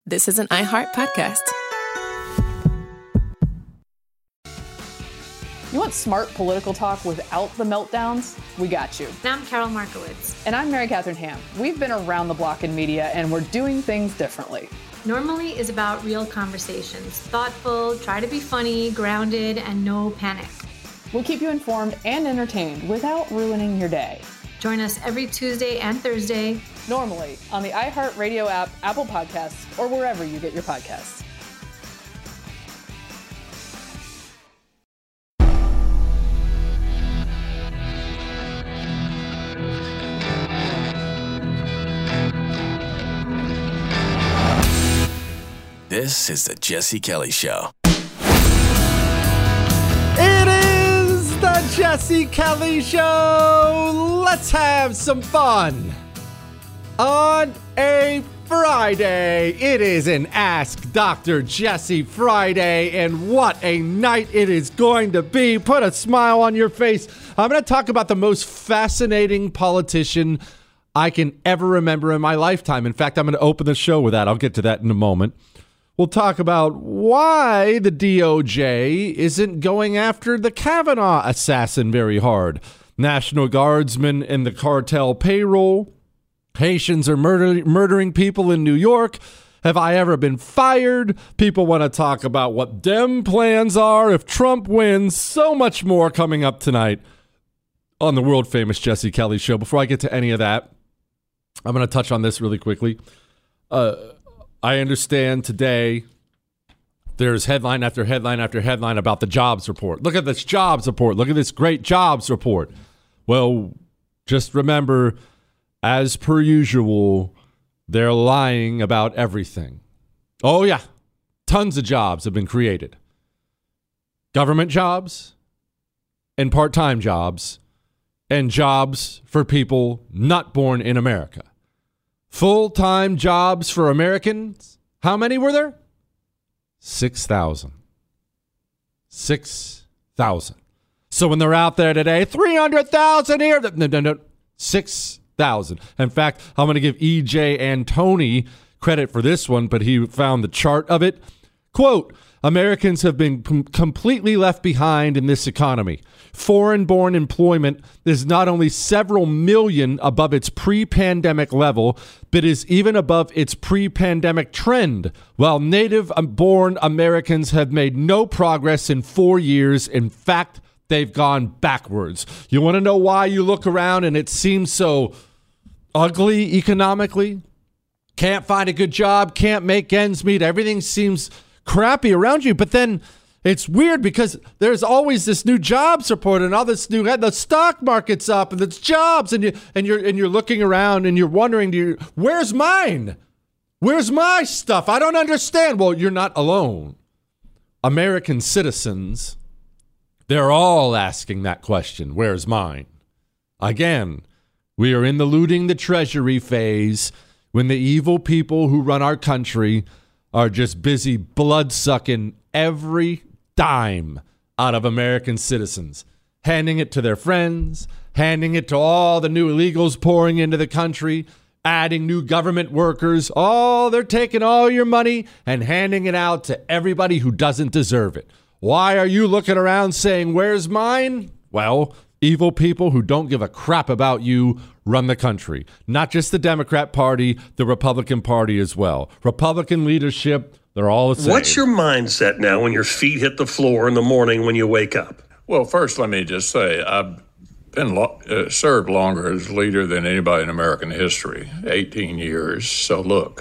This is an iHeart podcast. You want smart political talk without the meltdowns? We got you. And I'm Carol Markowitz. And I'm Mary Catherine Ham. We've been around the block in media, and we're doing things differently. Normally is about real conversations. Thoughtful, try to be funny, grounded, and no panic. We'll keep you informed and entertained without ruining your day. Join us every Tuesday and Thursday. Normally on the iHeartRadio app, Apple Podcasts, or wherever you get your podcasts. This is the Jesse Kelly Show. It is the Jesse Kelly Show. Let's have some fun. On a Friday, it is an Ask Dr. Jesse Friday, and what a night it is going to be. Put a smile on your face. I'm going to talk about the most fascinating politician I can ever remember in my lifetime. In fact, I'm going to open the show with that. I'll get to that in a moment. We'll talk about why the DOJ isn't going after the Kavanaugh assassin very hard. National Guardsmen in the cartel payroll. Haitians are murdering people in New York. Have I ever been fired? People want to talk about what Dem plans are if Trump wins. So much more coming up tonight on the world famous Jesse Kelly Show. Before I get to any of that, I'm going to touch on this really quickly. I understand today there's headline after headline after headline about the jobs report. Look at this jobs report. Look at this great jobs report. Well, just remember, as per usual, they're lying about everything. Oh, yeah. Tons of jobs have been created. Government jobs and part-time jobs and jobs for people not born in America. Full-time jobs for Americans. How many were there? 6,000. 6,000. So when they're out there today, 300,000 here. No. 6,000. In fact, I'm going to give E.J. Antoni credit for this one, but he found the chart of it. Quote, Americans have been completely left behind in this economy. Foreign-born employment is not only several million above its pre-pandemic level, but is even above its pre-pandemic trend, while native-born Americans have made no progress in 4 years. In fact, they've gone backwards. You want to know why you look around and it seems so ugly economically? Can't find a good job, can't make ends meet, everything seems crappy around you, but then it's weird because there's always this new jobs report and all this new, the stock market's up and it's jobs, and you're looking around and you're wondering, where's mine? Where's my stuff? I don't understand. Well, you're not alone. American citizens, they're all asking that question. Where's mine? Again, we are in the looting the treasury phase when the evil people who run our country are just busy blood-sucking every dime out of American citizens, handing it to their friends, handing it to all the new illegals pouring into the country, adding new government workers. They're taking all your money and handing it out to everybody who doesn't deserve it. Why are you looking around saying, where's mine? Well, evil people who don't give a crap about you run the country. Not just the Democrat Party, the Republican Party as well. Republican leadership, they're all the same. What's your mindset now when your feet hit the floor in the morning when you wake up? Well, first, let me just say, I've been served longer as leader than anybody in American history, 18 years. So look,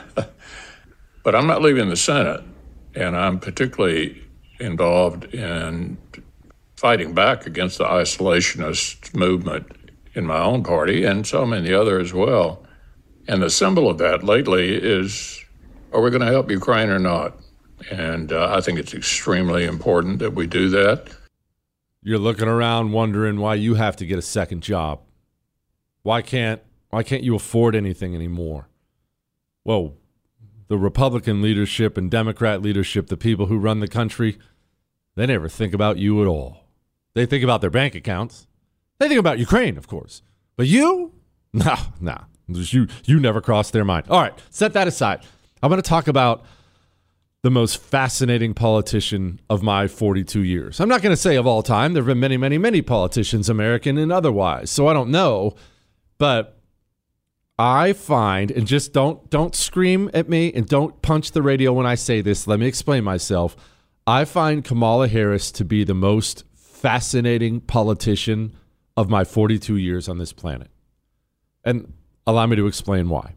but I'm not leaving the Senate, and I'm particularly involved in fighting back against the isolationist movement in my own party and so many other as well. And the symbol of that lately is, are we going to help Ukraine or not? And I think it's extremely important that we do that. You're looking around wondering why you have to get a second job. Why can't you afford anything anymore? Well, the Republican leadership and Democrat leadership, the people who run the country, they never think about you at all. They think about their bank accounts. They think about Ukraine, of course. But you? No. You never crossed their mind. All right, set that aside. I'm going to talk about the most fascinating politician of my 42 years. I'm not going to say of all time. There have been many, many, many politicians, American and otherwise. So I don't know. But I find, and just don't scream at me and don't punch the radio when I say this. Let me explain myself. I find Kamala Harris to be the most fascinating politician of my 42 years on this planet. And allow me to explain why.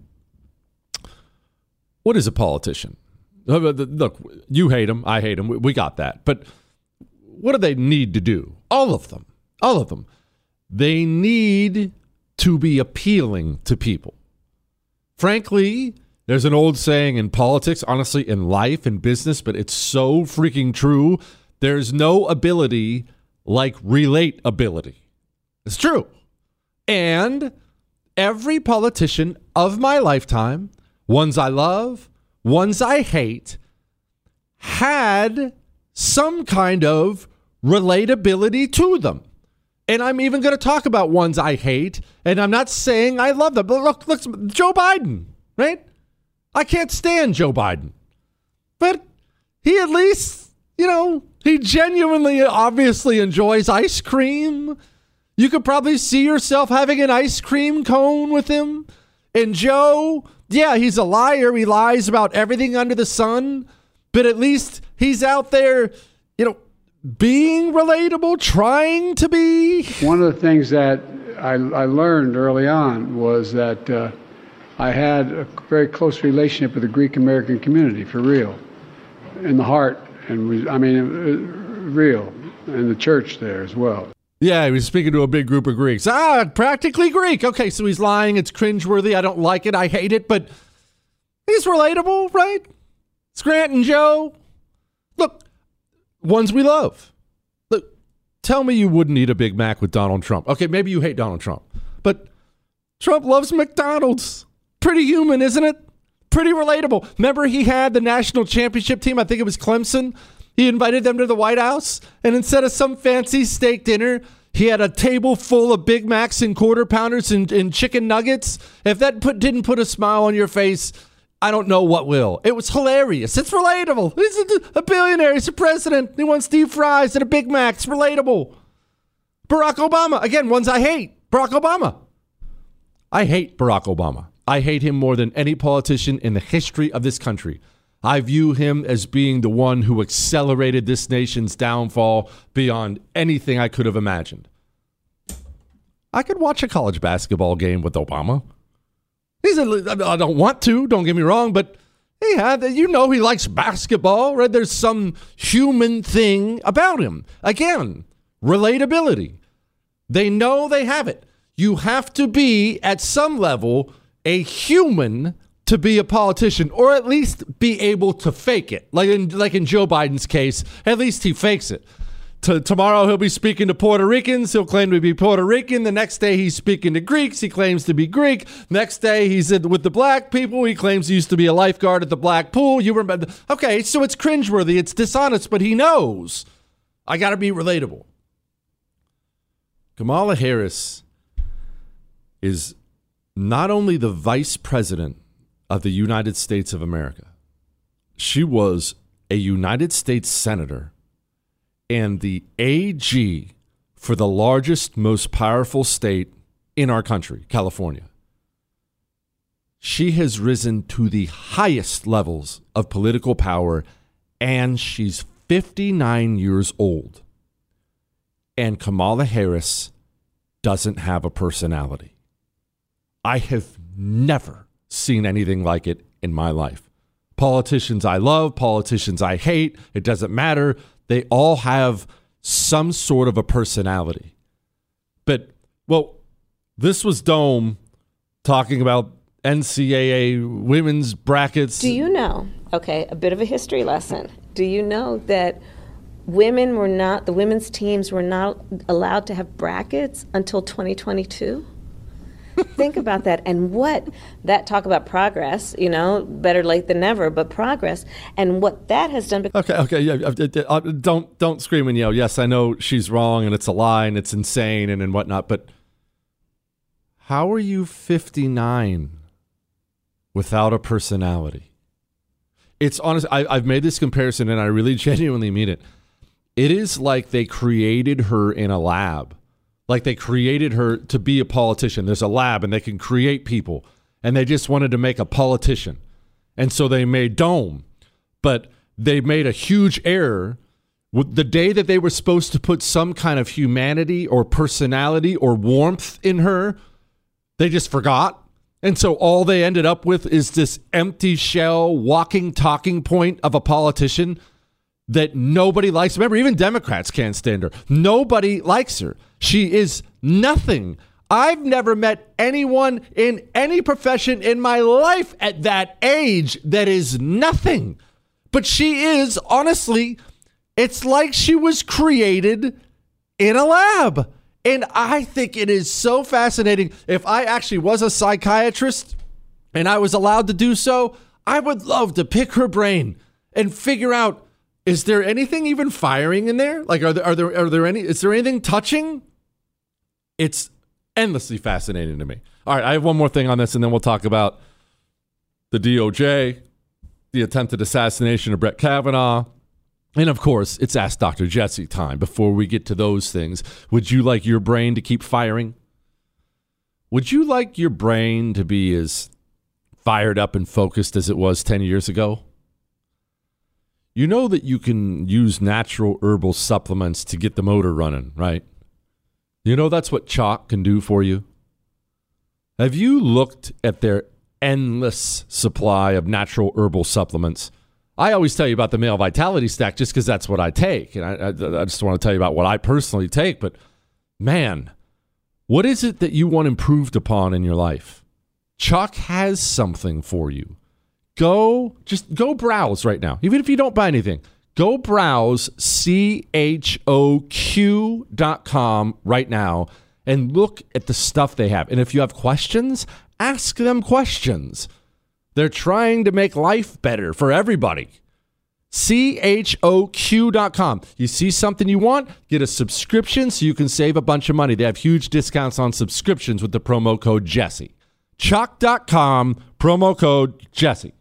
What is a politician? Look, you hate them. I hate them. We got that. But what do they need to do? All of them. All of them. They need to be appealing to people. Frankly, there's an old saying in politics, honestly, in life and business, but it's so freaking true. There's no ability like relatability. It's true. And every politician of my lifetime, ones I love, ones I hate, had some kind of relatability to them. And I'm even going to talk about ones I hate, and I'm not saying I love them. But look, Joe Biden, right? I can't stand Joe Biden. But he at least, he genuinely, obviously enjoys ice cream. You could probably see yourself having an ice cream cone with him. And Joe, yeah, he's a liar. He lies about everything under the sun. But at least he's out there, being relatable, trying to be. One of the things that I learned early on was that I had a very close relationship with the Greek American community, for real, in the heart, and real, and the church there as well. Yeah, he was speaking to a big group of Greeks. Practically Greek. Okay, so he's lying. It's cringeworthy. I don't like it. I hate it, but he's relatable, right? Scranton Joe. Look, ones we love. Look, tell me you wouldn't eat a Big Mac with Donald Trump. Okay, maybe you hate Donald Trump, but Trump loves McDonald's. Pretty human, isn't it? Pretty relatable. Remember he had the national championship team, I think it was Clemson. He invited them to the White House, and instead of some fancy steak dinner, he had a table full of Big Macs and Quarter Pounders and chicken nuggets. If that didn't put a smile on your face, I don't know what will. It was hilarious. It's relatable. He's a billionaire. He's a president. He wants deep fries and a Big Mac. It's relatable. Barack Obama. Again, ones I hate. Barack Obama. I hate Barack Obama. I hate him more than any politician in the history of this country. I view him as being the one who accelerated this nation's downfall beyond anything I could have imagined. I could watch a college basketball game with Obama. I don't want to, don't get me wrong, but he likes basketball, right? There's some human thing about him. Again, relatability. They know they have it. You have to be, at some level, a human to be a politician, or at least be able to fake it. Like in Joe Biden's case, at least he fakes it. Tomorrow he'll be speaking to Puerto Ricans. He'll claim to be Puerto Rican. The next day he's speaking to Greeks. He claims to be Greek. Next day he's with the black people. He claims he used to be a lifeguard at the black pool. You remember? Okay, so it's cringeworthy. It's dishonest, but he knows. I got to be relatable. Kamala Harris is not only the vice president of the United States of America, she was a United States senator and the AG for the largest, most powerful state in our country, California. She has risen to the highest levels of political power, and she's 59 years old. And Kamala Harris doesn't have a personality. I have never seen anything like it in my life. Politicians I love, politicians I hate, it doesn't matter. They all have some sort of a personality. But, this was Dome talking about NCAA women's brackets. Do you know, a bit of a history lesson. Do you know that the women's teams were not allowed to have brackets until 2022? Think about that, and talk about progress, better late than never, but progress, and what that has done. Don't scream and yell. Yes, I know she's wrong, and it's a lie, and it's insane, and whatnot, but how are you 59 without a personality? It's honest. I've made this comparison, and I really genuinely mean it. It is like they created her in a lab. Like they created her to be a politician. There's a lab, and they can create people. And they just wanted to make a politician. And so they made Dome. But they made a huge error. The day that they were supposed to put some kind of humanity or personality or warmth in her, they just forgot. And so all they ended up with is this empty shell, walking talking point of a politician that nobody likes. Remember, even Democrats can't stand her. Nobody likes her. She is nothing. I've never met anyone in any profession in my life at that age that is nothing. But she is, honestly, it's like she was created in a lab. And I think it is so fascinating. If I actually was a psychiatrist and I was allowed to do so, I would love to pick her brain and figure out, is there anything even firing in there? Like, is there anything touching? It's endlessly fascinating to me. All right, I have one more thing on this, and then we'll talk about the DOJ, the attempted assassination of Brett Kavanaugh, and of course, it's Ask Dr. Jesse time. Before we get to those things, would you like your brain to keep firing? Would you like your brain to be as fired up and focused as it was 10 years ago? You know that you can use natural herbal supplements to get the motor running, right? You know that's what chalk can do for you? Have you looked at their endless supply of natural herbal supplements? I always tell you about the Male Vitality Stack just because that's what I take. And I just want to tell you about what I personally take. But, man, what is it that you want improved upon in your life? Chalk has something for you. Go browse right now. Even if you don't buy anything, go browse CHOQ.com right now and look at the stuff they have. And if you have questions, ask them questions. They're trying to make life better for everybody. CHOQ.com. You see something you want? Get a subscription so you can save a bunch of money. They have huge discounts on subscriptions with the promo code Jesse. Chalk.com, promo code Jesse.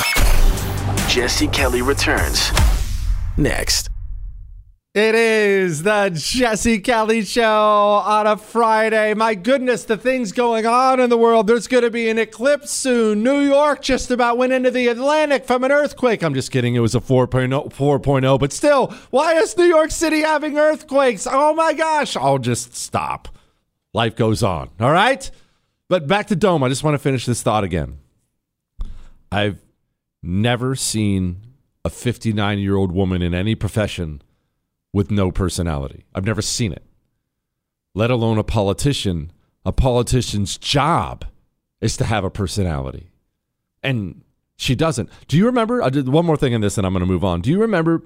Jesse Kelly returns next. It is the Jesse Kelly Show on a Friday. My goodness, the things going on in the world. There's going to be an eclipse soon. New York just about went into the Atlantic from an earthquake. I'm just kidding. It was a 4.0, but still, why is New York City having earthquakes? Oh my gosh. I'll just stop. Life goes on. All right? But back to Dome. I just want to finish this thought again. I've never seen a 59-year-old woman in any profession with no personality. I've never seen it, let alone a politician. A politician's job is to have a personality. And she doesn't. Do you remember? I did one more thing in this and I'm going to move on. Do you remember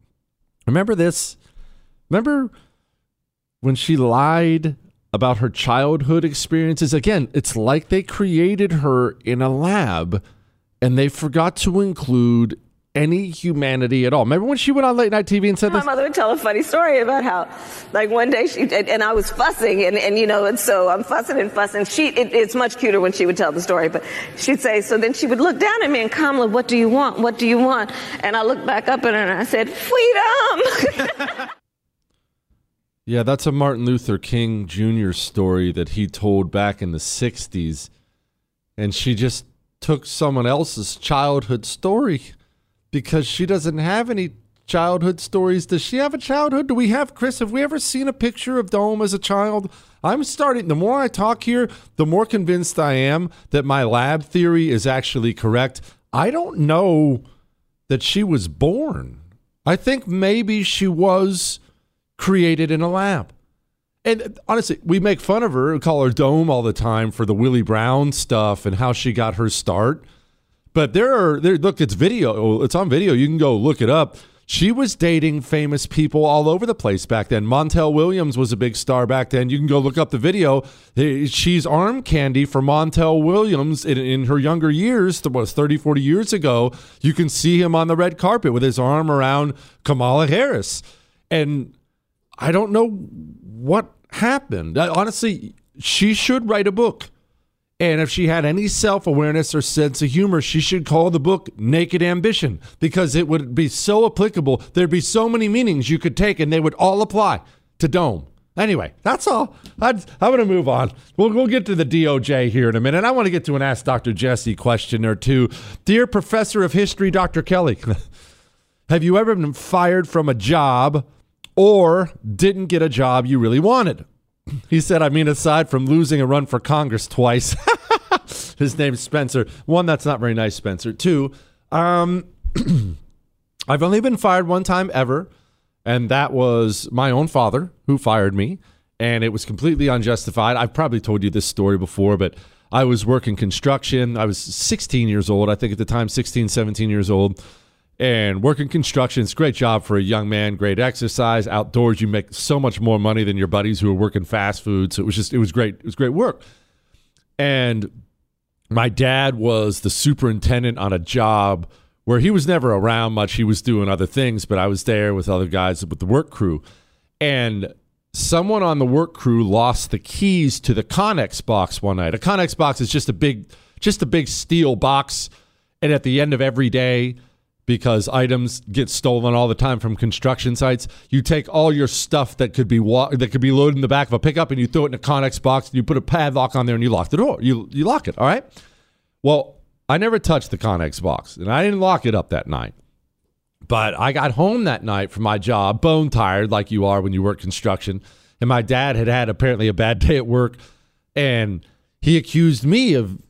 this? Remember when she lied about her childhood experiences? Again, it's like they created her in a lab and they forgot to include any humanity at all. Remember when she went on late night TV and said My this? mother would tell a funny story about how, like, one day and I was fussing, and so I'm fussing. It's much cuter when she would tell the story, but she'd say, so then she would look down at me and, Kamala, what do you want? What do you want? And I looked back up at her and I said, freedom. Yeah, that's a Martin Luther King Jr. story that he told back in the 60s. And she just took someone else's childhood story because she doesn't have any childhood stories. Does she have a childhood? Do we have, Chris, have we ever seen a picture of Dome as a child? The more I talk here, the more convinced I am that my lab theory is actually correct. I don't know that she was born. I think maybe she was created in a lab. And honestly, we make fun of her, call her Dome all the time for the Willie Brown stuff and how she got her start. But look, it's video. It's on video. You can go look it up. She was dating famous people all over the place back then. Montel Williams was a big star back then. You can go look up the video. She's arm candy for Montel Williams in her younger years, 30, 40 years ago. You can see him on the red carpet with his arm around Kamala Harris. And I don't know what happened. Honestly, she should write a book. And if she had any self-awareness or sense of humor, she should call the book Naked Ambition, because it would be so applicable. There'd be so many meanings you could take, and they would all apply to Dome. Anyway, that's all. I'm going to move on. We'll get to the DOJ here in a minute. I want to get to an Ask Dr. Jesse question or two. Dear Professor of History, Dr. Kelly, have you ever been fired from a job or didn't get a job you really wanted? He said, I mean, aside from losing a run for Congress twice. His name's Spencer. One, that's not very nice, Spencer. Two, I've only been fired one time ever, and that was my own father who fired me, and it was completely unjustified. I've probably told you this story before, but I was working construction. I was 16 years old, I think at the time, 16, 17 years old. And working construction, it's a great job for a young man, great exercise. Outdoors, you make so much more money than your buddies who are working fast food. So it was great. It was great work. And my dad was the superintendent on a job where he was never around much. He was doing other things, but I was there with other guys with the work crew. And someone on the work crew lost the keys to the Connex box one night. A Connex box is just a big steel box. And at the end of every day, because items get stolen all the time from construction sites, you take all your stuff that could be loaded in the back of a pickup and you throw it in a Connex box and you put a padlock on there and you lock the door. You lock it, all right? Well, I never touched the Connex box and I didn't lock it up that night. But I got home that night from my job, bone tired like you are when you work construction, and my dad had apparently a bad day at work, and he accused me of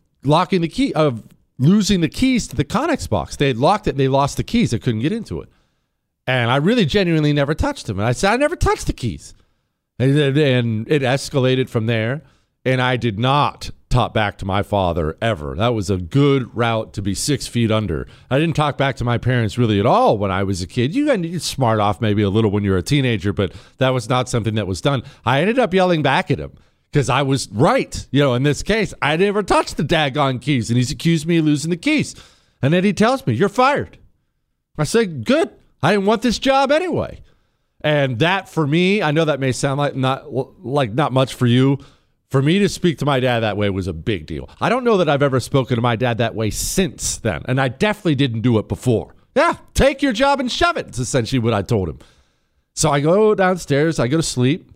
losing the keys to the Connex box. They had locked it and they lost the keys. They couldn't get into it. And I really genuinely never touched them. And I said, I never touched the keys. And it escalated from there. And I did not talk back to my father ever. That was a good route to be 6 feet under. I didn't talk back to my parents really at all when I was a kid. You smart off maybe a little when you're a teenager, but that was not something that was done. I ended up yelling back at him, because I was right. In this case, I never touched the daggone keys, and he's accused me of losing the keys. And then he tells me, you're fired. I say, good. I didn't want this job anyway. And that, for me, I know that may sound like not much for you. For me to speak to my dad that way was a big deal. I don't know that I've ever spoken to my dad that way since then, and I definitely didn't do it before. Yeah, take your job and shove it. It's essentially what I told him. So I go downstairs. I go to sleep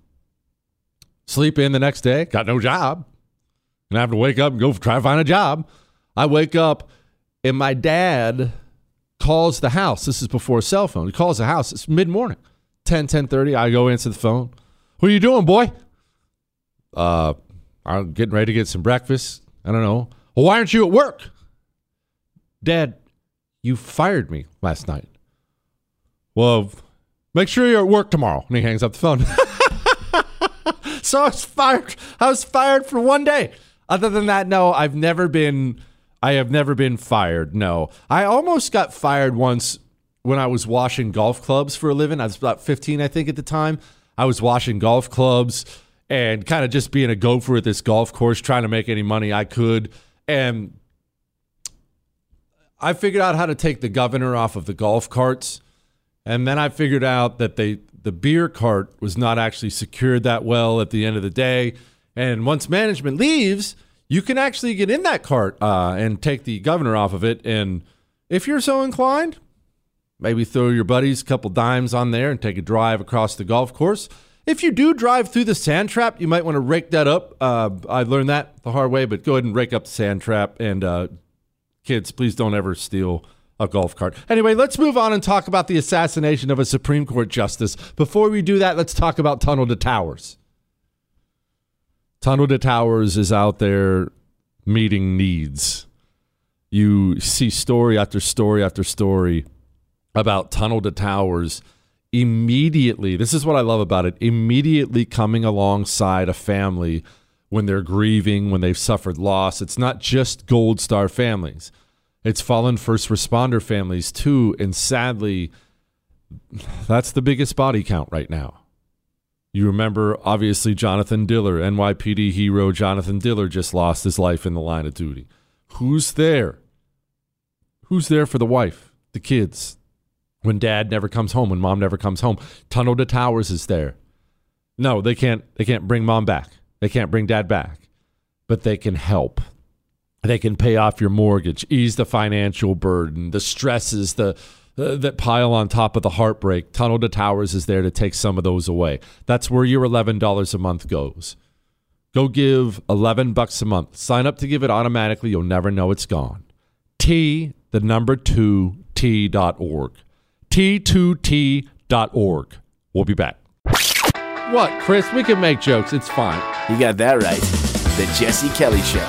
in the next day, got no job, and I have to wake up and go try to find a job. I wake up, and my dad calls the house. This is before a cell phone. He calls the house. It's mid-morning, 10:30. I go answer the phone. What are you doing, boy? I'm getting ready to get some breakfast. I don't know. Well, why aren't you at work? Dad, you fired me last night. Well, make sure you're at work tomorrow. And he hangs up the phone. So I was fired for one day. Other than that, no, I have never been fired. No, I almost got fired once when I was washing golf clubs for a living. I was about 15, I think, at the time. I was washing golf clubs and kind of just being a gopher at this golf course, trying to make any money I could. And I figured out how to take the governor off of the golf carts. And then I figured out that the beer cart was not actually secured that well at the end of the day. And once management leaves, you can actually get in that cart and take the governor off of it. And if you're so inclined, maybe throw your buddies a couple dimes on there and take a drive across the golf course. If you do drive through the sand trap, you might want to rake that up. I learned that the hard way, but go ahead and rake up the sand trap. And kids, please don't ever steal a golf cart. Anyway, let's move on and talk about the assassination of a Supreme Court justice. Before we do that, let's talk about Tunnel to Towers. Tunnel to Towers is out there meeting needs. You see story after story after story about Tunnel to Towers immediately, this is what I love about it, immediately coming alongside a family when they're grieving, when they've suffered loss. It's not just Gold Star families. It's fallen first responder families too, and sadly, that's the biggest body count right now. You remember, obviously, Jonathan Diller, NYPD hero Jonathan Diller just lost his life in the line of duty. Who's there? Who's there for the wife, the kids, when dad never comes home, when mom never comes home? Tunnel to Towers is there. No, they can't bring mom back. They can't bring dad back, but they can help. They can pay off your mortgage, ease the financial burden, the stresses that pile on top of the heartbreak. Tunnel to Towers is there to take some of those away. That's where your $11 a month goes. Go give $11 a month. Sign up to give it automatically. You'll never know it's gone. T2T.org. T2T.org. We'll be back. What, Chris? We can make jokes. It's fine. You got that right. The Jesse Kelly Show.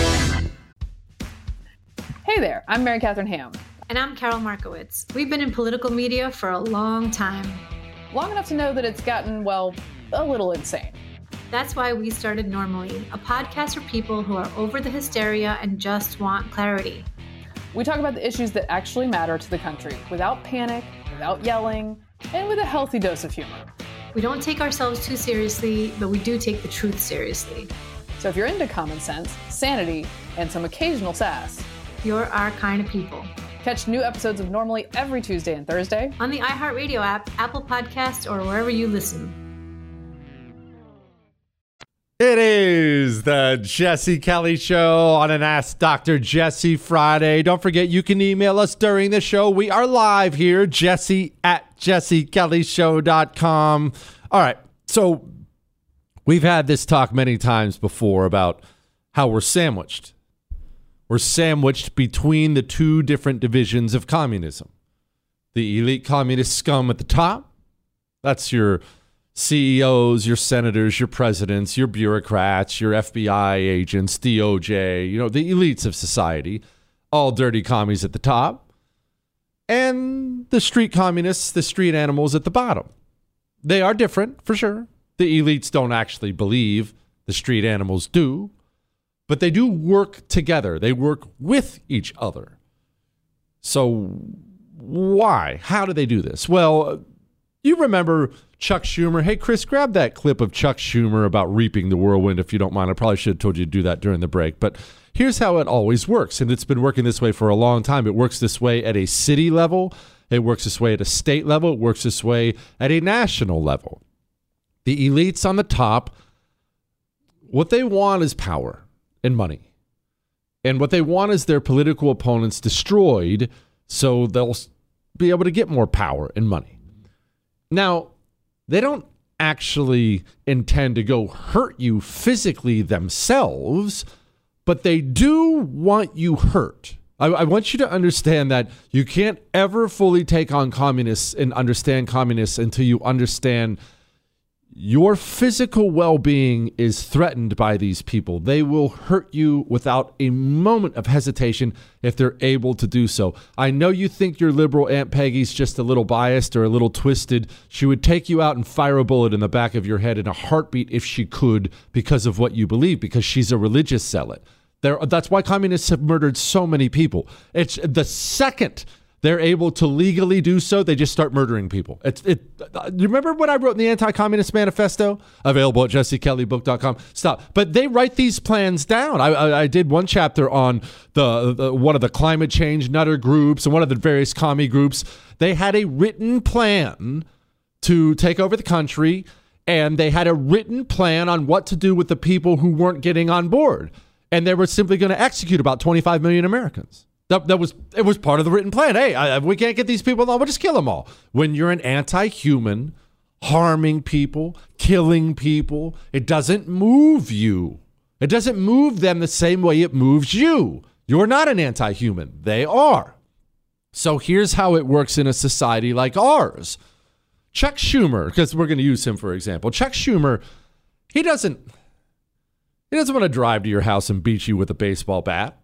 Hey there, I'm Mary Catherine Ham. And I'm Carol Markowitz. We've been in political media for a long time. Long enough to know that it's gotten, well, a little insane. That's why we started Normally, a podcast for people who are over the hysteria and just want clarity. We talk about the issues that actually matter to the country without panic, without yelling, and with a healthy dose of humor. We don't take ourselves too seriously, but we do take the truth seriously. So if you're into common sense, sanity, and some occasional sass, you're our kind of people. Catch new episodes of Normally every Tuesday and Thursday on the iHeartRadio app, Apple Podcasts, or wherever you listen. It is the Jesse Kelly Show on an Ask Dr. Jesse Friday. Don't forget, you can email us during the show. We are live here, jesse@jessekellyshow.com. All right, so we've had this talk many times before about how we're sandwiched. We're sandwiched between the two different divisions of communism. The elite communist scum at the top, that's your CEOs, your senators, your presidents, your bureaucrats, your FBI agents, DOJ, the elites of society, all dirty commies at the top, and the street communists, the street animals at the bottom. They are different, for sure. The elites don't actually believe the street animals do, but they do work together. They work with each other. So why? How do they do this? Well, you remember Chuck Schumer. Hey, Chris, grab that clip of Chuck Schumer about reaping the whirlwind, if you don't mind. I probably should have told you to do that during the break. But here's how it always works, and it's been working this way for a long time. It works this way at a city level. It works this way at a state level. It works this way at a national level. The elites on the top, what they want is power and money. And what they want is their political opponents destroyed so they'll be able to get more power and money. Now, they don't actually intend to go hurt you physically themselves, but they do want you hurt. I want you to understand that you can't ever fully take on communists and understand communists until you understand your physical well-being is threatened by these people. They will hurt you without a moment of hesitation if they're able to do so. I know you think your liberal Aunt Peggy's just a little biased or a little twisted. She would take you out and fire a bullet in the back of your head in a heartbeat if she could, because of what you believe, because she's a religious zealot. That's why communists have murdered so many people. It's the second they're able to legally do so, they just start murdering people. You remember when I wrote in the Anti-Communist Manifesto? Available at jessekellybook.com. Stop. But they write these plans down. I did one chapter on the one of the climate change nutter groups and one of the various commie groups. They had a written plan to take over the country, and they had a written plan on what to do with the people who weren't getting on board. And they were simply going to execute about 25 million Americans. It was part of the written plan. Hey, we can't get these people on. We'll just kill them all. When you're an anti-human, harming people, killing people, it doesn't move you. It doesn't move them the same way it moves you. You're not an anti-human. They are. So here's how it works in a society like ours. Chuck Schumer, because we're going to use him for example. Chuck Schumer, he doesn't want to drive to your house and beat you with a baseball bat.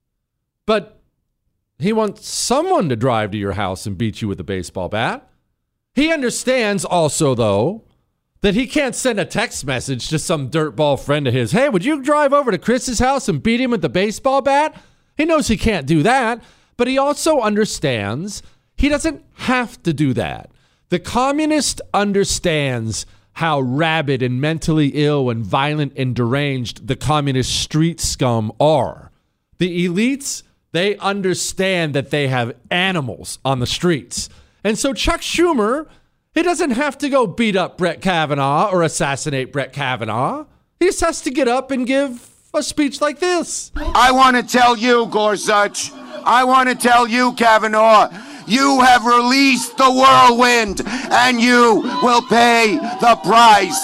But he wants someone to drive to your house and beat you with a baseball bat. He understands also, though, that he can't send a text message to some dirtball friend of his. Hey, would you drive over to Chris's house and beat him with the baseball bat? He knows he can't do that, but he also understands he doesn't have to do that. The communist understands how rabid and mentally ill and violent and deranged the communist street scum are. The elites, they understand that they have animals on the streets. And so Chuck Schumer, he doesn't have to go beat up Brett Kavanaugh or assassinate Brett Kavanaugh. He just has to get up and give a speech like this. I want to tell you, Gorsuch, I want to tell you, Kavanaugh, you have released the whirlwind, and you will pay the price.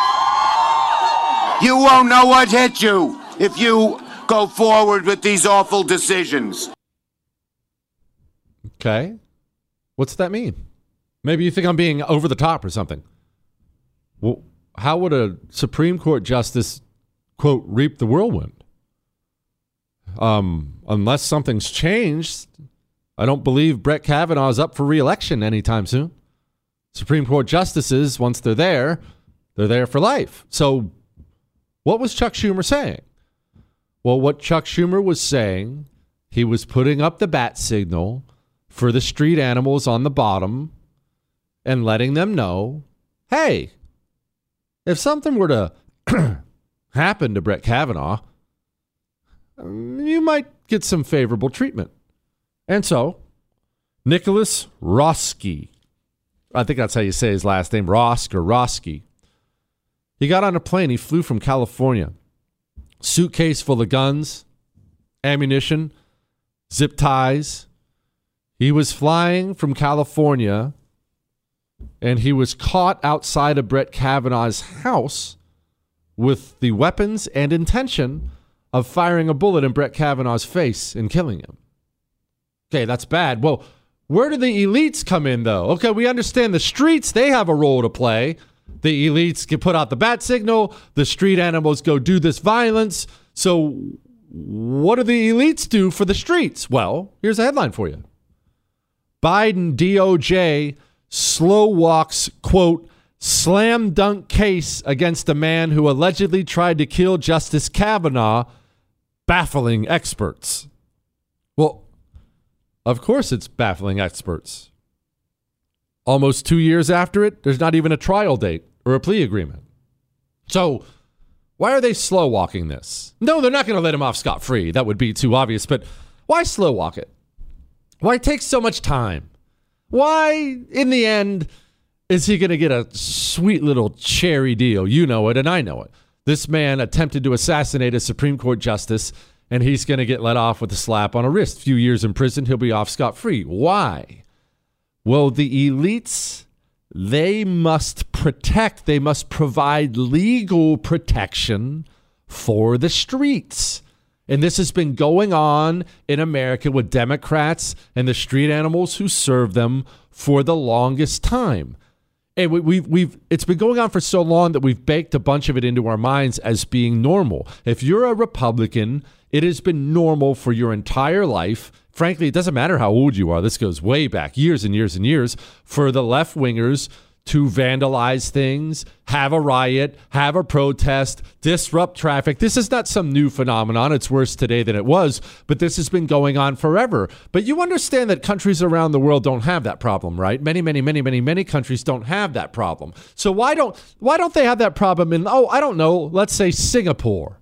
You won't know what hit you if you go forward with these awful decisions. Okay. What's that mean? Maybe you think I'm being over the top or something. Well, how would a Supreme Court justice, quote, reap the whirlwind? Unless something's changed, I don't believe Brett Kavanaugh is up for re-election anytime soon. Supreme Court justices, once they're there for life. So what was Chuck Schumer saying? Well, what Chuck Schumer was saying, he was putting up the bat signal for the street animals on the bottom and letting them know, hey, if something were to happen to Brett Kavanaugh, you might get some favorable treatment. And so, Nicholas Roske, I think that's how you say his last name, Roske. He got on a plane. He flew from California. Suitcase full of guns, ammunition, zip ties. He was flying from California, and he was caught outside of Brett Kavanaugh's house with the weapons and intention of firing a bullet in Brett Kavanaugh's face and killing him. Okay, that's bad. Well, where do the elites come in, though? Okay, we understand the streets, they have a role to play. The elites can put out the bat signal. The street animals go do this violence. So what do the elites do for the streets? Well, here's a headline for you. Biden DOJ slow walks, quote, slam dunk case against a man who allegedly tried to kill Justice Kavanaugh, baffling experts. Well, of course it's baffling experts. Almost 2 years after it, there's not even a trial date or a plea agreement. So why are they slow walking this? No, they're not going to let him off scot-free. That would be too obvious. But why slow walk it? Why take so much time? Why, in the end, is he going to get a sweet little cherry deal? You know it, and I know it. This man attempted to assassinate a Supreme Court justice, and he's going to get let off with a slap on a wrist. Few years in prison, he'll be off scot-free. Why? Well, the elites, they must protect, they must provide legal protection for the streets. And this has been going on in America with Democrats and the street animals who serve them for the longest time. And it's been going on for so long that we've baked a bunch of it into our minds as being normal. If you're a Republican, it has been normal for your entire life. Frankly, it doesn't matter how old you are. This goes way back, years and years and years, for the left-wingers to vandalize things, have a riot, have a protest, disrupt traffic. This is not some new phenomenon. It's worse today than it was, but this has been going on forever. But you understand that countries around the world don't have that problem, right? Many countries don't have that problem. So why don't they have that problem in, I don't know, let's say Singapore?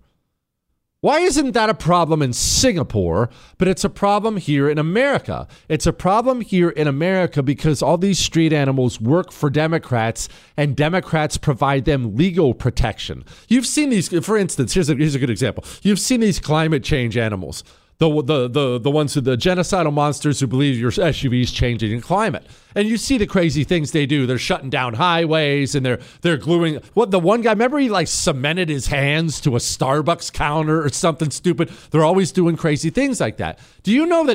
Why isn't that a problem in Singapore, but it's a problem here in America? It's a problem here in America because all these street animals work for Democrats, and Democrats provide them legal protection. You've seen these, for instance, here's a good example. You've seen these climate change animals, the ones who the genocidal monsters who believe your SUV's changing the climate. And you see the crazy things they do. They're shutting down highways and they're gluing. The one guy, remember he cemented his hands to a Starbucks counter or something stupid? They're always doing crazy things like that. Do you know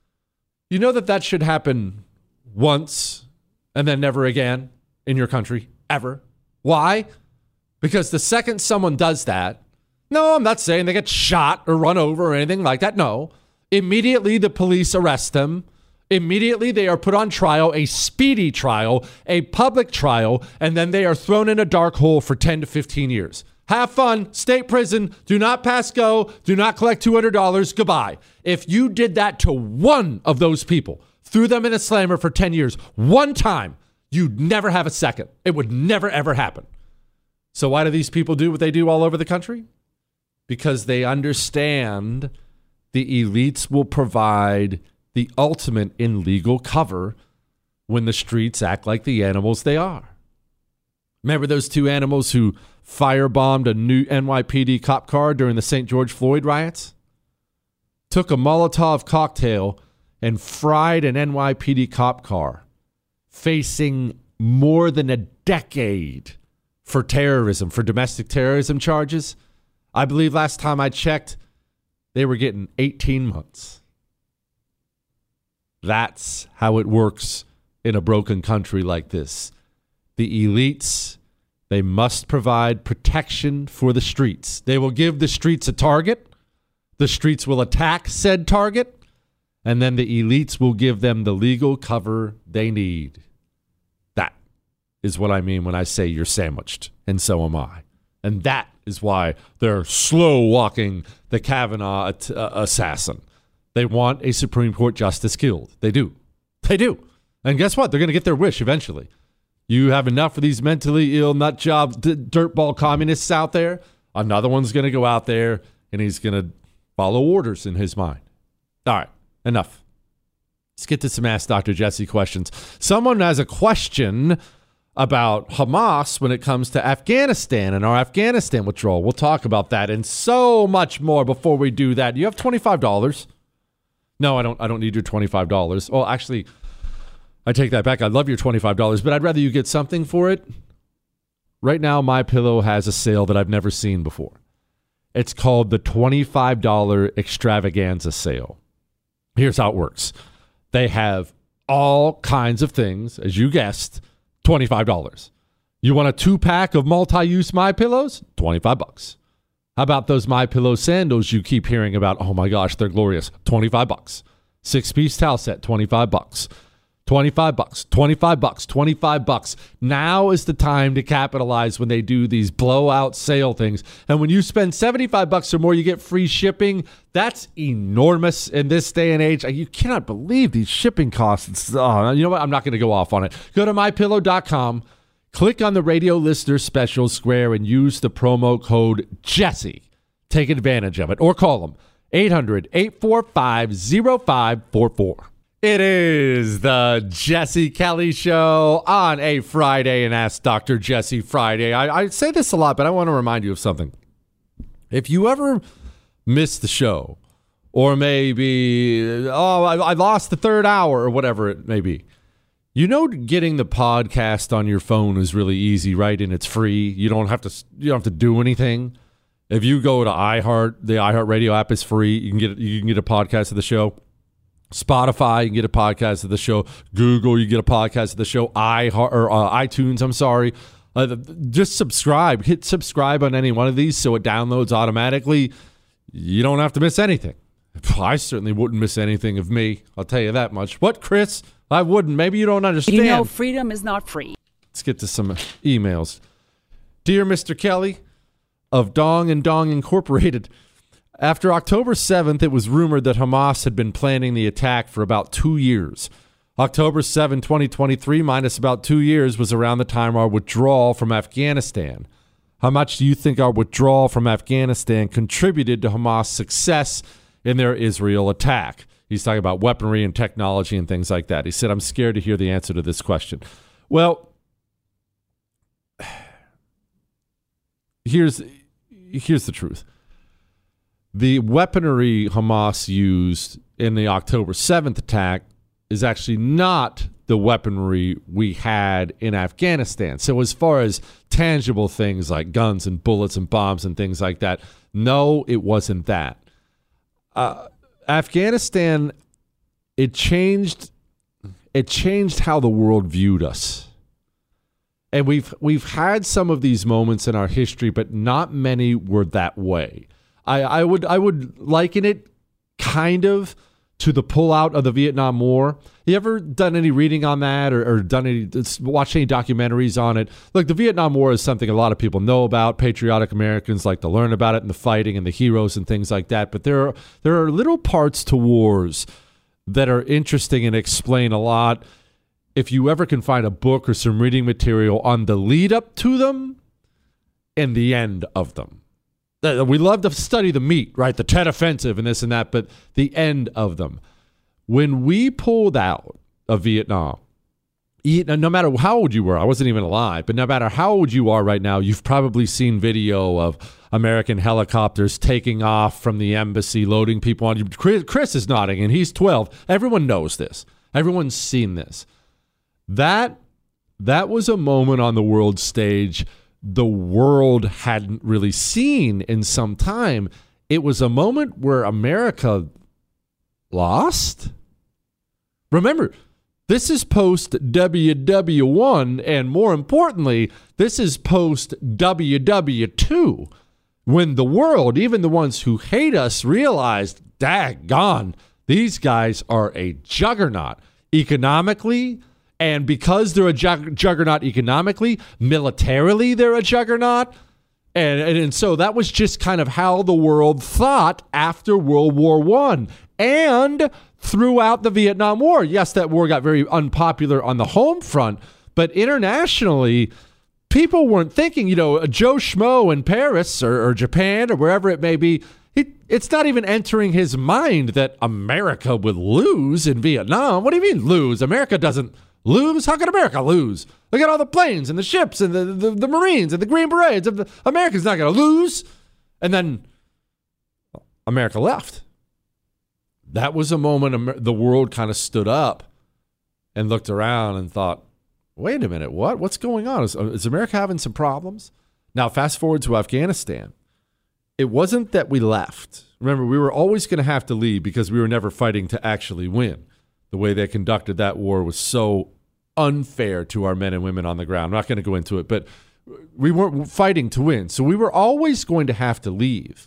that that should happen once and then never again in your country? Ever. Why? Because the second someone does that, no, I'm not saying they get shot or run over or anything like that. No. Immediately the police arrest them. Immediately they are put on trial, a speedy trial, a public trial, and then they are thrown in a dark hole for 10 to 15 years. Have fun. State prison. Do not pass go. Do not collect $200. Goodbye. If you did that to one of those people, threw them in a slammer for 10 years, one time, you'd never have a second. It would never, ever happen. So why do these people do what they do all over the country? Because they understand the elites will provide the ultimate in legal cover when the streets act like the animals they are. Remember those two animals who firebombed a new NYPD cop car during the St. George Floyd riots? Took a Molotov cocktail and fried an NYPD cop car, facing more than a decade for terrorism, for domestic terrorism charges. I believe last time I checked, they were getting 18 months. That's how it works in a broken country like this. The elites, they must provide protection for the streets. They will give the streets a target. The streets will attack said target. And then the elites will give them the legal cover they need. That is what I mean when I say you're sandwiched. And so am I. And that is why they're slow walking the Kavanaugh assassin. They want a Supreme Court justice killed. They do. They do. And guess what? They're going to get their wish eventually. You have enough of these mentally ill, nut job, dirtball communists out there. Another one's going to go out there and he's going to follow orders in his mind. All right, enough. Let's get to some Ask Dr. Jesse questions. Someone has a question about Hamas when it comes to Afghanistan and our Afghanistan withdrawal. We'll talk about that and so much more. Before we do that, you have $25. No, I don't need your $25. Well, actually, I take that back. I love your $25, but I'd rather you get something for it. Right now, MyPillow has a sale that I've never seen before. It's called the $25 extravaganza sale. Here's how it works. They have all kinds of things, as you guessed, $25. You want a 2-pack of multi-use MyPillows? $25. How about those MyPillow sandals you keep hearing about? Oh my gosh, they're glorious. $25. 6-piece towel set, $25. $25, $25, $25. Now is the time to capitalize when they do these blowout sale things. And when you spend $75 or more, you get free shipping. That's enormous in this day and age. You cannot believe these shipping costs. Oh, you know what? I'm not going to go off on it. Go to mypillow.com, click on the radio listener special square, and use the promo code Jesse. Take advantage of it. Or call them 800-845-0544. It is the Jesse Kelly Show on a Friday and Ask Dr. Jesse Friday. I say this a lot, but I want to remind you of something. If you ever miss the show, or maybe, I lost the third hour or whatever it may be, you know, getting the podcast on your phone is really easy, right? And it's free. You don't have to do anything. If you go to iHeart, the iHeartRadio app is free. You can get a podcast of the show. Spotify, you can get a podcast of the show. Google, you get a podcast of the show. iTunes, I'm sorry. Just subscribe. Hit subscribe on any one of these so it downloads automatically. You don't have to miss anything. I certainly wouldn't miss anything of me. I'll tell you that much. What, Chris? I wouldn't. Maybe you don't understand. You know, freedom is not free. Let's get to some emails. Dear Mr. Kelly of Dong and Dong Incorporated, after October 7th, it was rumored that Hamas had been planning the attack for about 2 years. October 7, 2023, minus about 2 years, was around the time our withdrawal from Afghanistan. How much do you think our withdrawal from Afghanistan contributed to Hamas' success in their Israel attack? He's talking about weaponry and technology and things like that. He said, I'm scared to hear the answer to this question. Well, here's the truth. The weaponry Hamas used in the October 7th attack is actually not the weaponry we had in Afghanistan. So as far as tangible things like guns and bullets and bombs and things like that, no, it wasn't that. Afghanistan, it changed how the world viewed us. And we've had some of these moments in our history, but not many were that way. I would liken it kind of to the pullout of the Vietnam War. You ever done any reading on that or watched any documentaries on it? Look, the Vietnam War is something a lot of people know about. Patriotic Americans like to learn about it and the fighting and the heroes and things like that. But there are little parts to wars that are interesting and explain a lot. If you ever can find a book or some reading material on the lead up to them and the end of them. We love to study the meat, right? The Tet Offensive and this and that, but the end of them. When we pulled out of Vietnam, no matter how old you were, I wasn't even alive, but no matter how old you are right now, you've probably seen video of American helicopters taking off from the embassy, loading people on you. Chris is nodding, and he's 12. Everyone knows this. Everyone's seen this. That was a moment on the world stage the world hadn't really seen in some time. It was a moment where America lost. Remember, this is post WW1, and more importantly, this is post WW2, when the world, even the ones who hate us, realized, daggone, these guys are a juggernaut economically, and because they're a juggernaut economically, militarily they're a juggernaut. And so that was just kind of how the world thought after World War I and throughout the Vietnam War. Yes, that war got very unpopular on the home front, but internationally, people weren't thinking, Joe Schmo in Paris or Japan or wherever it may be, it's not even entering his mind that America would lose in Vietnam. What do you mean lose? America doesn't lose? How can America lose? Look at all the planes and the ships and the Marines and the Green Berets. America's not going to lose. And then America left. That was a moment the world kind of stood up and looked around and thought, wait a minute, what's going on? Is America having some problems? Now, fast forward to Afghanistan. It wasn't that we left. Remember, we were always going to have to leave because we were never fighting to actually win. The way they conducted that war was so unfair to our men and women on the ground. I'm not going to go into it, but we weren't fighting to win. So we were always going to have to leave.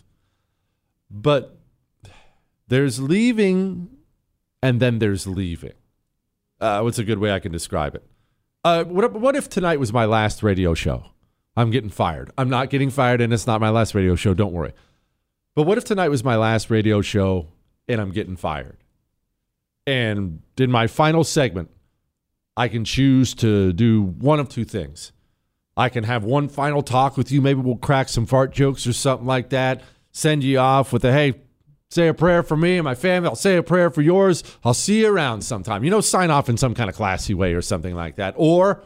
But there's leaving, and then there's leaving. What's a good way I can describe it? What if tonight was my last radio show? I'm getting fired. I'm not getting fired, and it's not my last radio show. Don't worry. But what if tonight was my last radio show, and I'm getting fired? And in my final segment, I can choose to do one of two things. I can have one final talk with you. Maybe we'll crack some fart jokes or something like that. Send you off with hey, say a prayer for me and my family. I'll say a prayer for yours. I'll see you around sometime. Sign off in some kind of classy way or something like that. Or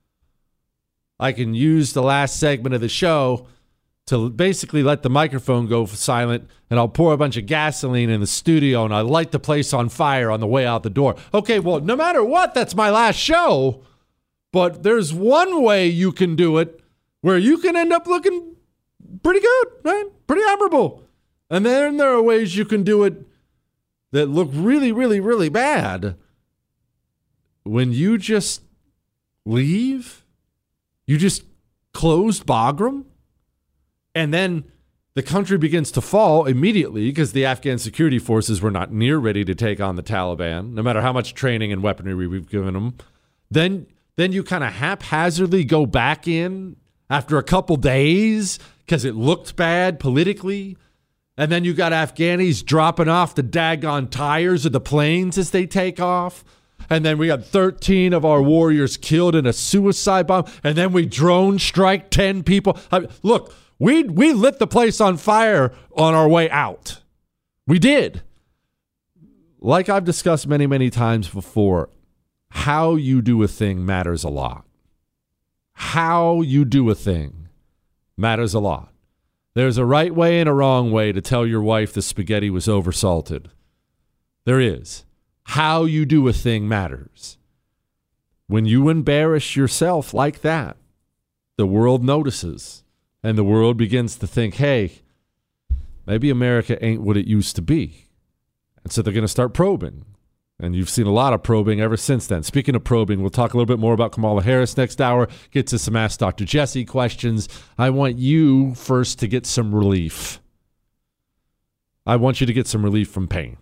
I can use the last segment of the show to basically let the microphone go silent, and I'll pour a bunch of gasoline in the studio and I light the place on fire on the way out the door. Okay, well, no matter what, that's my last show. But there's one way you can do it where you can end up looking pretty good, right? Pretty admirable. And then there are ways you can do it that look really, really, really bad. When you just leave, you just close Bagram, and then the country begins to fall immediately because the Afghan security forces were not near ready to take on the Taliban, no matter how much training and weaponry we've given them. Then you kind of haphazardly go back in after a couple days because it looked bad politically. And then you got Afghanis dropping off the daggone tires of the planes as they take off. And then we got 13 of our warriors killed in a suicide bomb. And then we drone strike 10 people. Look, we lit the place on fire on our way out. We did. Like I've discussed many, many times before, how you do a thing matters a lot. How you do a thing matters a lot. There's a right way and a wrong way to tell your wife the spaghetti was oversalted. There is. How you do a thing matters. When you embarrass yourself like that, the world notices, and the world begins to think, hey, maybe America ain't what it used to be. And so they're going to start probing. And you've seen a lot of probing ever since then. Speaking of probing, we'll talk a little bit more about Kamala Harris next hour. Get to some Ask Dr. Jesse questions. I want you first to get some relief. I want you to get some relief from pain.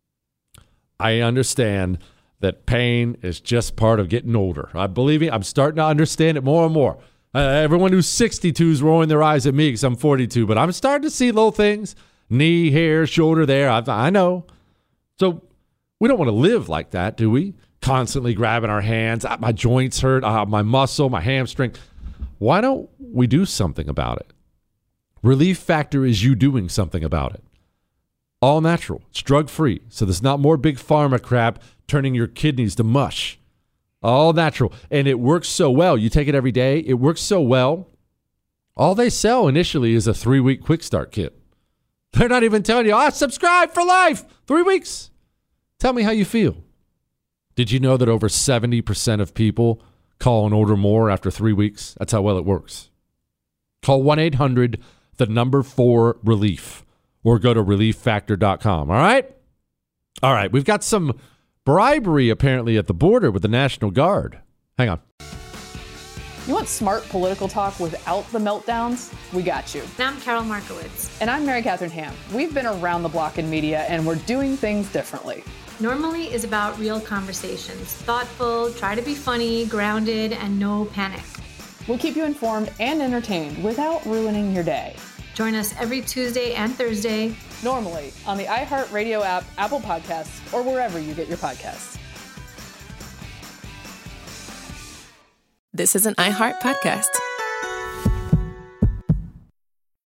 I understand that pain is just part of getting older. I believe it. I'm starting to understand it more and more. Everyone who's 62 is rolling their eyes at me because I'm 42, but I'm starting to see little things. Knee, hair, shoulder there. I know. So we don't want to live like that, do we? Constantly grabbing our hands. My joints hurt. My muscle, my hamstring. Why don't we do something about it? Relief Factor is you doing something about it. All natural. It's drug-free. So there's not more big pharma crap turning your kidneys to mush. All natural. And it works so well. You take it every day. It works so well. All they sell initially is a 3-week quick start kit. They're not even telling you, subscribe for life. 3 weeks. Tell me how you feel. Did you know that over 70% of people call and order more after 3 weeks? That's how well it works. Call 1-800-4-RELIEF or go to relieffactor.com. All right? All right. We've got some bribery apparently at the border with the National Guard. Hang on. You want smart political talk without the meltdowns? We got you. And I'm Carol Markowitz. And I'm Mary Catherine Ham. We've been around the block in media, and we're doing things differently. Normally is about real conversations. Thoughtful, try to be funny, grounded, and no panic. We'll keep you informed and entertained without ruining your day. Join us every Tuesday and Thursday. Normally on the iHeartRadio app, Apple Podcasts, or wherever you get your podcasts. This is an iHeart podcast.